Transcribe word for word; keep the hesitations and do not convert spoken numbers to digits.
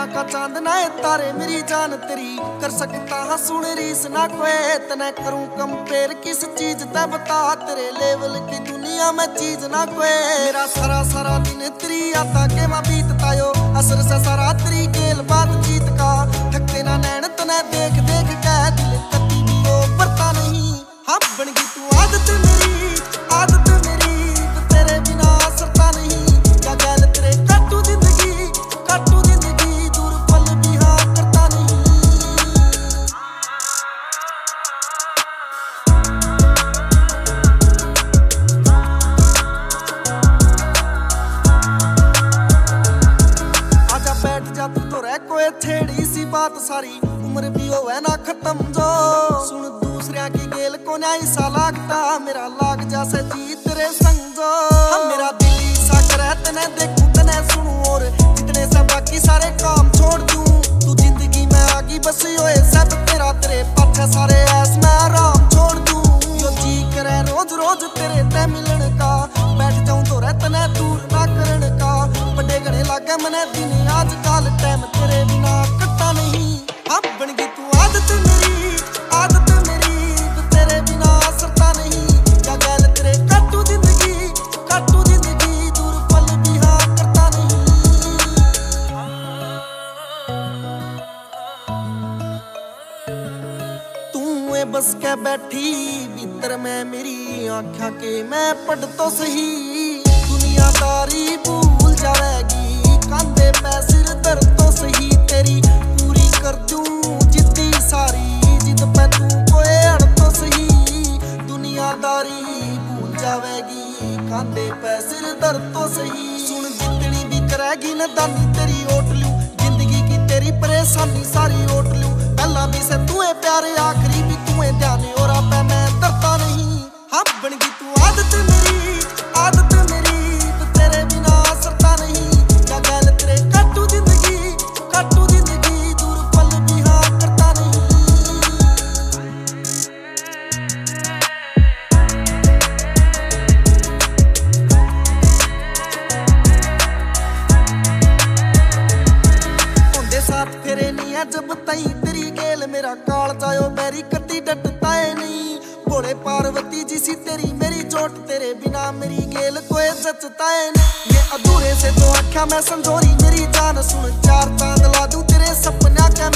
का चांद ना है तारे मेरी जान तेरी कर सकता हाँ सुन रीस ना कोई तने करूं कंपेयर किस चीज ते बता तेरे लेवल की दुनिया में चीज ना कोई मेरा सारा सारा दिन तेरी आता के मैं बीतता यो असर से सारा तेरी खेल बातचीत का थकते ना नैन तने देख देख के दिल कभी भी वो पड़ता नहीं हाँ बन गई तू आदत मेरी आदत मेरी तेरे बिना असरता नहीं क्या गैल तेरे काटू जिंदगी काटू जिंदगी दूर पल भी हाँ करता नहीं आजा बैठ जा तू तो रह कोई छेड़ी सी बात सारी उम्र भी होवे ना खत्म जो सुन दूसरिया की गेल को न्याय सा लागता मेरा लाग जैसे जी तेरे संग जो हम मेरा दिल सा करे तने देखूं तने सुनूं और जितने से बाकी सारे काम छोड़ दूं तू जिंदगी में आगी बस होए सब तेरा तेरे पाछे सारे ऐस में आराम छोड़ दूं यो जी करे रोज रोज तेरे ते मिलन का बैठ जाऊं तो रह तने दूर ना करन का बड़े गणे लागे मने दिन आजकल टाइम तेरे बिना कटता नहीं हाँ बन गई तू आदत मेरी आदत मेरी तेरे बिना असरता नहीं क्या गैल तेरे काटू जिंदगी काटू जिंदगी दूर पल भी हाँ करता नहीं तू ए बस के बैठी भीतर में मेरी आँखा के मैं पढ़ तो सही दुनियादारी भूल जाएगी कांधे पे सिर दर्द तो सही तेरी पूरी कर दूं जिद्दी सारी जिद पे तू कोई अड़ तो सही दुनियादारी भूल जाएगी कांधे पे सिर दर्द तो सही सुन जितनी भी करेगी न दानी तेरी ओट लूं जिंदगी की तेरी परेशानी सारी ओट लूं पहला भी से तू प्यारे आखिरी भी तू ध्यान और आप मैं डरता नहीं हाँ बन गई तू आदत मेरी आदत मेरी तेरे बिना असरता नहीं क्या गैल तेरे काटू जिंदगी काटू जिंदगी दूर पल भी हाँ करता नहीं होंदे साथ तेरे नहीं है जब तई तेरी गेल मेरा काल जायो बैरी कदी डटता है नहीं भोले पार्वती जी सी तेरी मेरी चोट तेरे बिना मेरी गेल कोई जचता है नहीं ये अधूरे से तो आख्या मैं संजोरी मेरी जान सुन चार चांद ला दूं तेरे सपना क्या